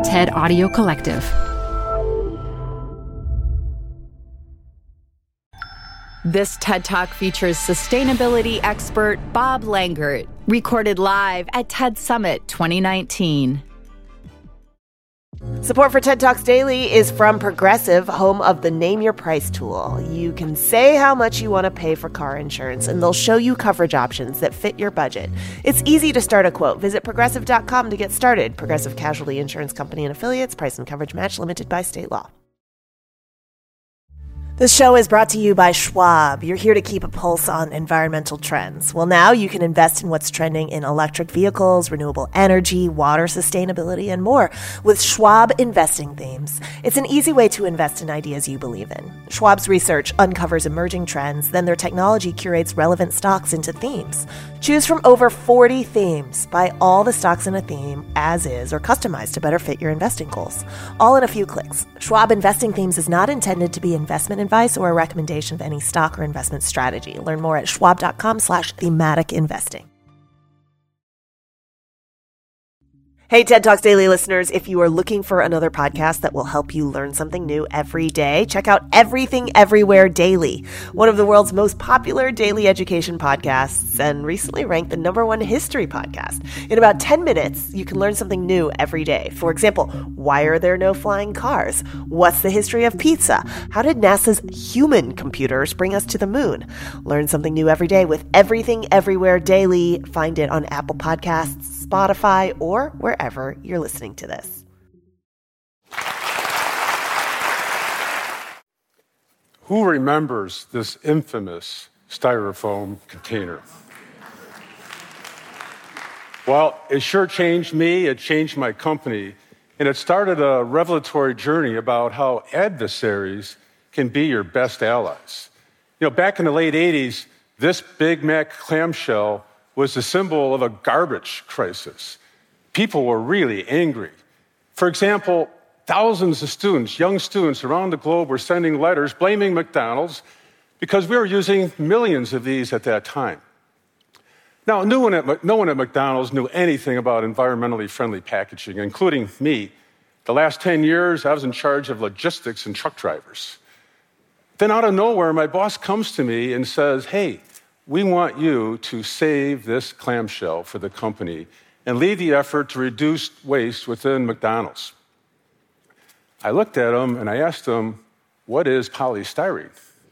TED Audio Collective. This TED Talk features sustainability expert Bob Langert, recorded live at TED Summit 2019. Support for TED Talks Daily is from Progressive, home of the Name Your Price tool. You can say how much you want to pay for car insurance, and they'll show you coverage options that fit your budget. It's easy to start a quote. Visit Progressive.com to get started. Progressive Casualty Insurance Company and Affiliates. Price and coverage match limited by state law. This show is brought to you by Schwab. You're here to keep a pulse on environmental trends. Well, now you can invest in what's trending in electric vehicles, renewable energy, water sustainability, and more with Schwab Investing Themes. It's an easy way to invest in ideas you believe in. Schwab's research uncovers emerging trends, then their technology curates relevant stocks into themes. Choose from over 40 themes. Buy all the stocks in a theme as is or customized to better fit your investing goals. All in a few clicks. Schwab Investing Themes is not intended to be investment advice or a recommendation of any stock or investment strategy. Learn more at schwab.com/thematic investing. Hey, TED Talks Daily listeners, if you are looking for another podcast that will help you learn something new every day, check out Everything Everywhere Daily, one of the world's most popular daily education podcasts and recently ranked the #1 history podcast. In about 10 minutes, you can learn something new every day. For example, why are there no flying cars? What's the history of pizza? How did NASA's human computers bring us to the moon? Learn something new every day with Everything Everywhere Daily. Find it on Apple Podcasts, Spotify, or wherever you're listening to this. Who remembers this infamous styrofoam container? Well, it sure changed me, it changed my company, and it started a revelatory journey about how adversaries can be your best allies. You know, back in the late 80s, this Big Mac clamshell was the symbol of a garbage crisis. People were really angry. For example, thousands of students, young students around the globe were sending letters blaming McDonald's because we were using millions of these at that time. Now, no one at McDonald's knew anything about environmentally friendly packaging, including me. The last 10 years, I was in charge of logistics and truck drivers. Then out of nowhere, my boss comes to me and says, "Hey, we want you to save this clamshell for the company and lead the effort to reduce waste within McDonald's." I looked at him and I asked him, "What is polystyrene?"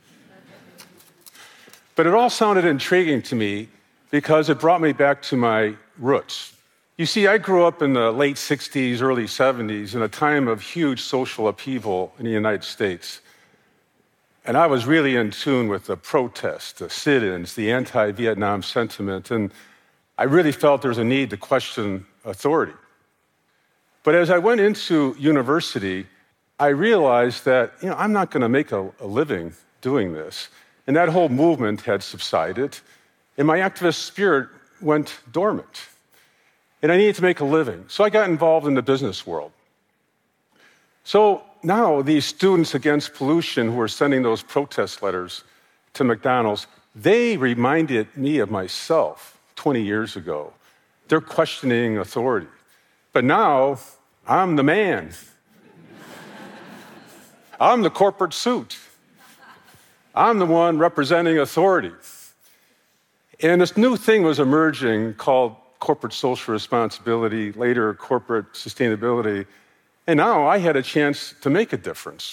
But it all sounded intriguing to me because it brought me back to my roots. You see, I grew up in the late 60s, early 70s, in a time of huge social upheaval in the United States. And I was really in tune with the protests, the sit-ins, the anti-Vietnam sentiment, and I really felt there was a need to question authority. But as I went into university, I realized that, I'm not going to make a living doing this. And that whole movement had subsided, and my activist spirit went dormant. And I needed to make a living. So I got involved in the business world. So now these students against pollution who are sending those protest letters to McDonald's, they reminded me of myself 20 years ago. They're questioning authority. But now, I'm the man. I'm the corporate suit. I'm the one representing authority. And this new thing was emerging called corporate social responsibility, later corporate sustainability. And now I had a chance to make a difference.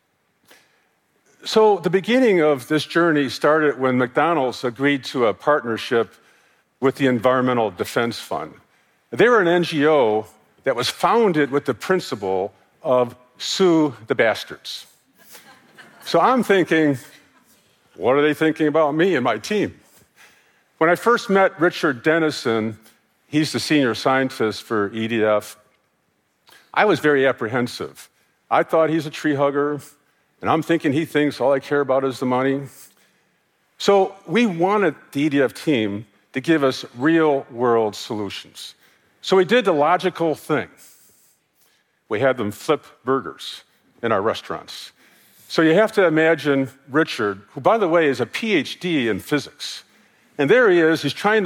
So the beginning of this journey started when McDonald's agreed to a partnership with the Environmental Defense Fund. They were an NGO that was founded with the principle of sue the bastards. So I'm thinking, what are they thinking about me and my team? When I first met Richard Dennison, he's the senior scientist for EDF, I was very apprehensive. I thought he's a tree hugger, and I'm thinking he thinks all I care about is the money. So we wanted the EDF team to give us real-world solutions. So we did the logical thing. We had them flip burgers in our restaurants. So you have to imagine Richard, who, by the way, is a PhD in physics. And there he is, he's trying to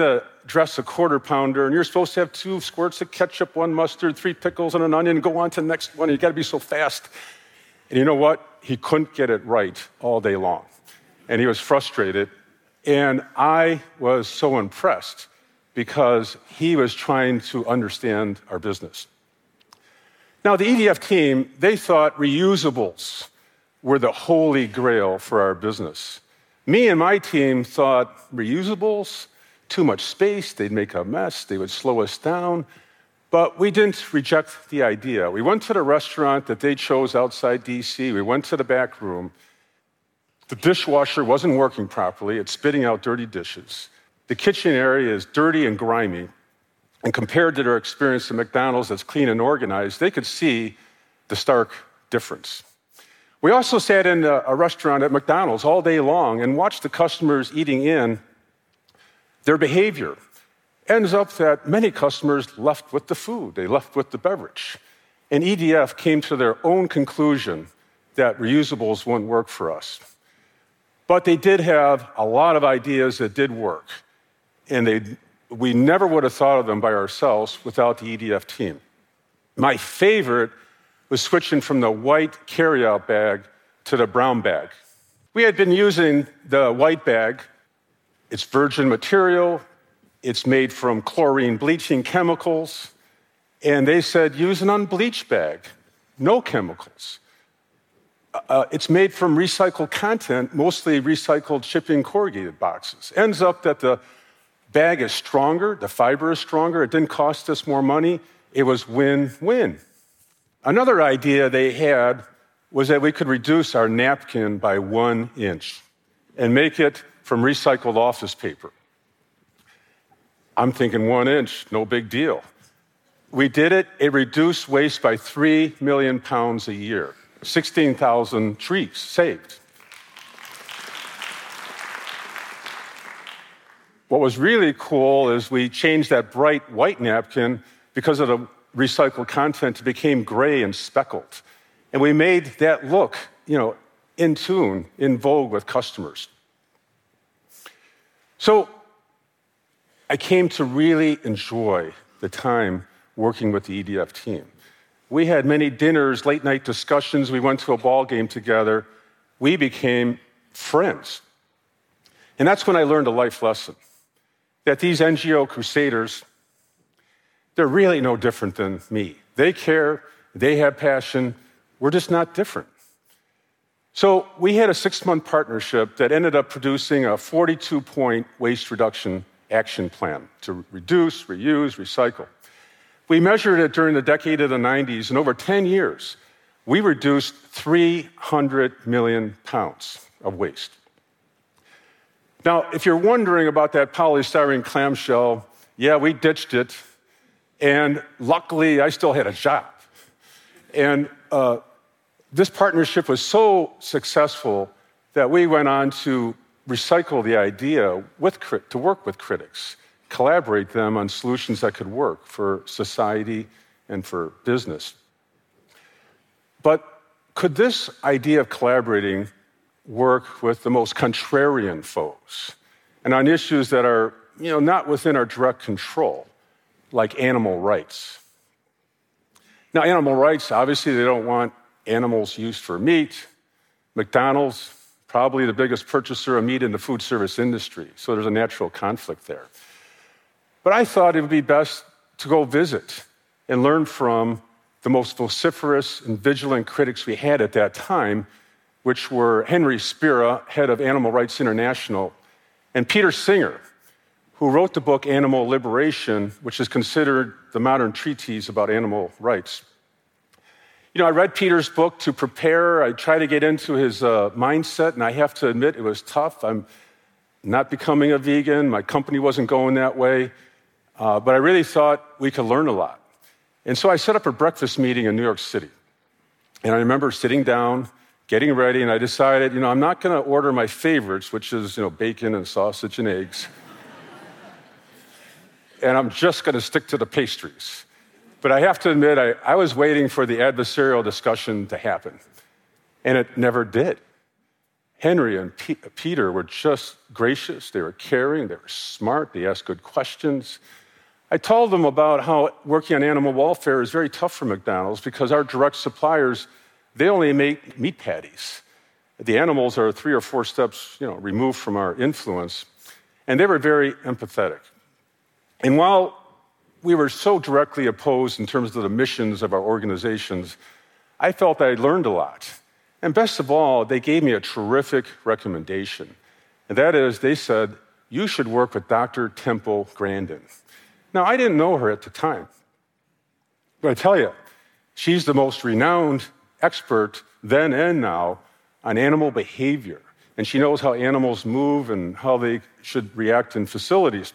dress a quarter pounder, and you're supposed to have 2 squirts of ketchup, 1 mustard, 3 pickles, and an onion, and go on to the next one. You got to be so fast. And you know what? He couldn't get it right all day long. And he was frustrated. And I was so impressed because he was trying to understand our business. Now, the EDF team, they thought reusables were the holy grail for our business. Me and my team thought reusables, too much space, they'd make a mess, they would slow us down. But we didn't reject the idea. We went to the restaurant that they chose outside DC. We went to the back room. The dishwasher wasn't working properly. It's spitting out dirty dishes. The kitchen area is dirty and grimy. And compared to their experience at McDonald's that's clean and organized, they could see the stark difference. We also sat in a restaurant at McDonald's all day long and watched the customers eating in. Their behavior ends up that many customers left with the food, they left with the beverage. And EDF came to their own conclusion that reusables wouldn't work for us. But they did have a lot of ideas that did work. And we never would have thought of them by ourselves without the EDF team. My favorite was switching from the white carryout bag to the brown bag. We had been using the white bag. It's virgin material. It's made from chlorine bleaching chemicals. And they said, use an unbleached bag, no chemicals. It's made from recycled content, mostly recycled shipping corrugated boxes. Ends up that the bag is stronger, the fiber is stronger, it didn't cost us more money, it was win-win. Another idea they had was that we could reduce our napkin by 1 inch and make it from recycled office paper. I'm thinking 1 inch, no big deal. We did it, it reduced waste by 3 million pounds a year, 16,000 trees saved. What was really cool is we changed that bright white napkin because of the recycled content, it became gray and speckled. And we made that look, in tune, in vogue with customers. So I came to really enjoy the time working with the EDF team. We had many dinners, late night discussions. We went to a ball game together. We became friends. And that's when I learned a life lesson, that these NGO crusaders, they're really no different than me. They care, they have passion, we're just not different. So we had a 6-month partnership that ended up producing a 42-point waste reduction action plan to reduce, reuse, recycle. We measured it during the decade of the 90s, and over 10 years, we reduced 300 million pounds of waste. Now, if you're wondering about that polystyrene clamshell, yeah, we ditched it, and luckily, I still had a job. And this partnership was so successful that we went on to recycle the idea to work with critics, collaborate them on solutions that could work for society and for business. But could this idea of collaborating work with the most contrarian foes and on issues that are, not within our direct control, like animal rights? Now, animal rights, obviously, they don't want animals used for meat. McDonald's, probably the biggest purchaser of meat in the food service industry, so there's a natural conflict there. But I thought it would be best to go visit and learn from the most vociferous and vigilant critics we had at that time, which were Henry Spira, head of Animal Rights International, and Peter Singer, who wrote the book Animal Liberation, which is considered the modern treatise about animal rights. I read Peter's book to prepare. I tried to get into his mindset, and I have to admit it was tough. I'm not becoming a vegan. My company wasn't going that way. But I really thought we could learn a lot. And so I set up a breakfast meeting in New York City. And I remember sitting down, getting ready, and I decided, I'm not going to order my favorites, which is, bacon and sausage and eggs. And I'm just going to stick to the pastries. But I have to admit, I was waiting for the adversarial discussion to happen. And it never did. Henry and Peter were just gracious. They were caring. They were smart. They asked good questions. I told them about how working on animal welfare is very tough for McDonald's because our direct suppliers, they only make meat patties. The animals are 3 or 4 steps, removed from our influence. And they were very empathetic. And while we were so directly opposed in terms of the missions of our organizations, I felt I learned a lot. And best of all, they gave me a terrific recommendation. And that is, they said, you should work with Dr. Temple Grandin. Now, I didn't know her at the time. But I tell you, she's the most renowned expert then and now on animal behavior. And she knows how animals move and how they should react in facilities.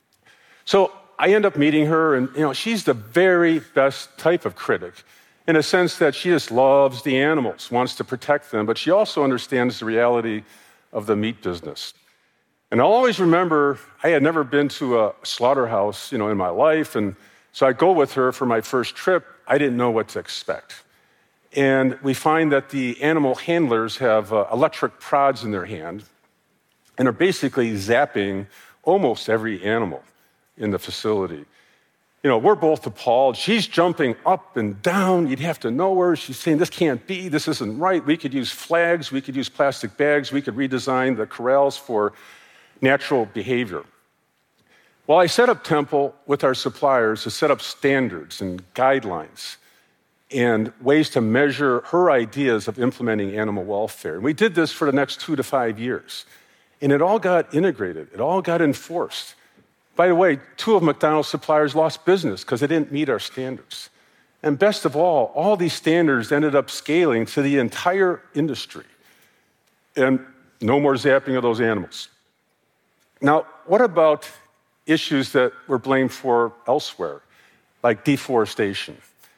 So I end up meeting her, and she's the very best type of critic in a sense that she just loves the animals, wants to protect them, but she also understands the reality of the meat business. And I'll always remember, I had never been to a slaughterhouse, in my life, and so I go with her for my first trip. I didn't know what to expect. And we find that the animal handlers have electric prods in their hand and are basically zapping almost every animal in the facility. We're both appalled. She's jumping up and down. You'd have to know her. She's saying, this can't be. This isn't right. We could use flags. We could use plastic bags. We could redesign the corrals for natural behavior. Well, I set up Temple with our suppliers to set up standards and guidelines and ways to measure her ideas of implementing animal welfare. And we did this for the next 2 to 5 years. And it all got integrated. It all got enforced. By the way, 2 of McDonald's suppliers lost business because they didn't meet our standards. And best of all these standards ended up scaling to the entire industry. And no more zapping of those animals. Now, what about issues that we're blamed for elsewhere, like deforestation?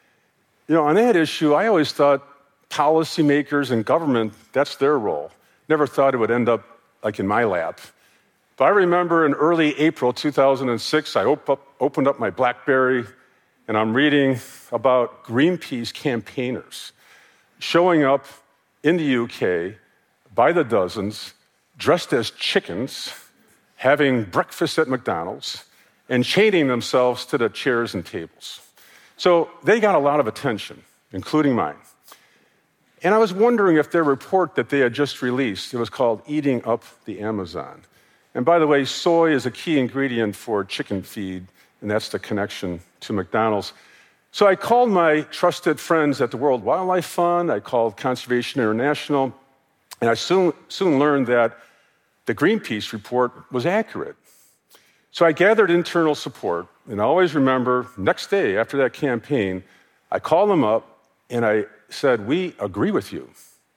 On that issue, I always thought policymakers and government, that's their role. Never thought it would end up like in my lap. But I remember in early April 2006, I opened up my BlackBerry, and I'm reading about Greenpeace campaigners showing up in the UK by the dozens, dressed as chickens, having breakfast at McDonald's, and chaining themselves to the chairs and tables. So they got a lot of attention, including mine. And I was wondering if their report that they had just released, it was called Eating Up the Amazon. And by the way, soy is a key ingredient for chicken feed, and that's the connection to McDonald's. So I called my trusted friends at the World Wildlife Fund, I called Conservation International, and I soon learned that the Greenpeace report was accurate. So I gathered internal support, and I always remember, next day after that campaign, I called them up and I said, we agree with you.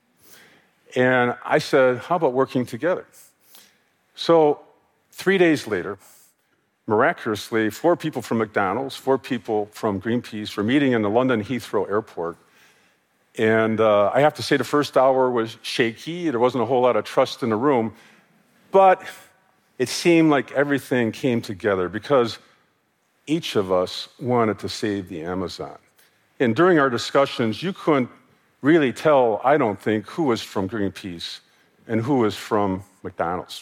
And I said, how about working together? So 3 days later, miraculously, 4 people from McDonald's, 4 people from Greenpeace were meeting in the London Heathrow Airport. And I have to say the first hour was shaky. There wasn't a whole lot of trust in the room. But it seemed like everything came together because each of us wanted to save the Amazon. And during our discussions, you couldn't really tell, I don't think, who was from Greenpeace and who was from McDonald's.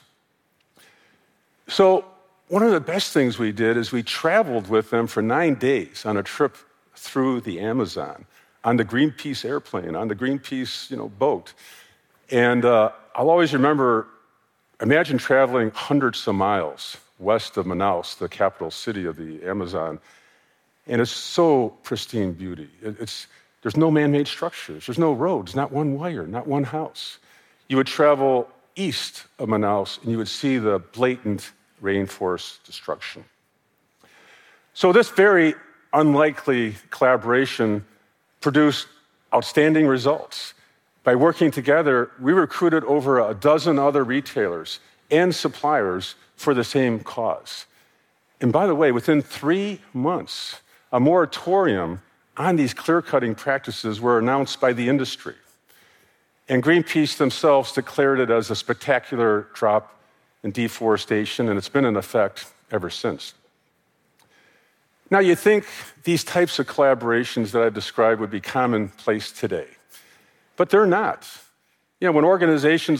So one of the best things we did is we traveled with them for 9 days on a trip through the Amazon, on the Greenpeace airplane, on the Greenpeace boat. And I'll always remember, imagine traveling hundreds of miles west of Manaus, the capital city of the Amazon, and it's so pristine beauty. There's no man-made structures. There's no roads, not one wire, not one house. You would travel east of Manaus, and you would see the blatant rainforest destruction. So this very unlikely collaboration produced outstanding results. By working together, we recruited over a dozen other retailers and suppliers for the same cause. And by the way, within 3 months, a moratorium on these clear-cutting practices were announced by the industry. And Greenpeace themselves declared it as a spectacular drop in deforestation, and it's been in effect ever since. Now, you'd think these types of collaborations that I've described would be commonplace today, but they're not. When organizations are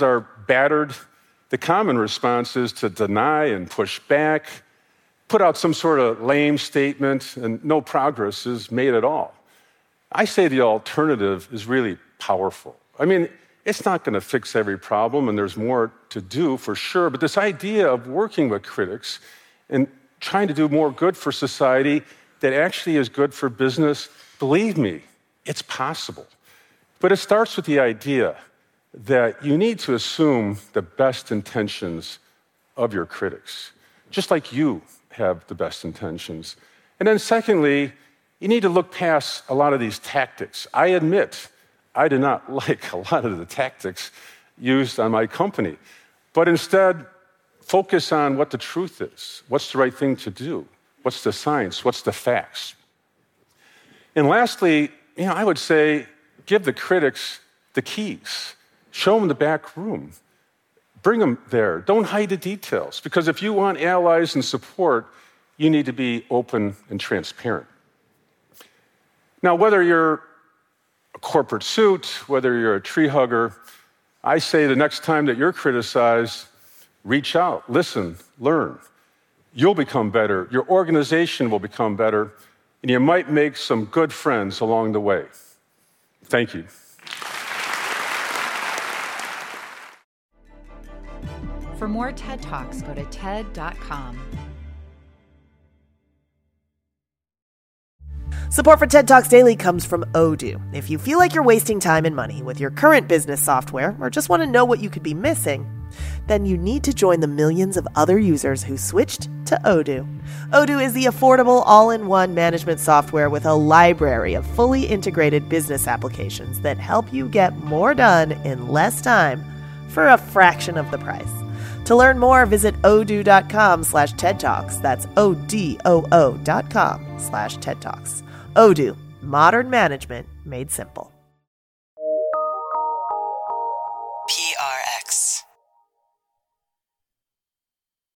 battered, the common response is to deny and push back, put out some sort of lame statement, and no progress is made at all. I say the alternative is really powerful. I mean, it's not going to fix every problem, and there's more to do for sure, but this idea of working with critics and trying to do more good for society that actually is good for business, believe me, it's possible. But it starts with the idea that you need to assume the best intentions of your critics, just like you have the best intentions. And then secondly, you need to look past a lot of these tactics. I admit, I do not like a lot of the tactics used on my company, but instead focus on what the truth is. What's the right thing to do? What's the science? What's the facts? And lastly, I would say give the critics the keys. Show them the back room. Bring them there. Don't hide the details, because if you want allies and support, you need to be open and transparent. Now, whether you're a corporate suit, whether you're a tree hugger, I say the next time that you're criticized, reach out, listen, learn. You'll become better, your organization will become better, and you might make some good friends along the way. Thank you. For more TED Talks, go to TED.com. Support for TED Talks Daily comes from Odoo. If you feel like you're wasting time and money with your current business software, or just want to know what you could be missing, then you need to join the millions of other users who switched to Odoo. Odoo is the affordable all-in-one management software with a library of fully integrated business applications that help you get more done in less time for a fraction of the price. To learn more, visit odoo.com/TED Talks. That's ODOO.com/TED Talks. Odoo, modern management made simple. PRX.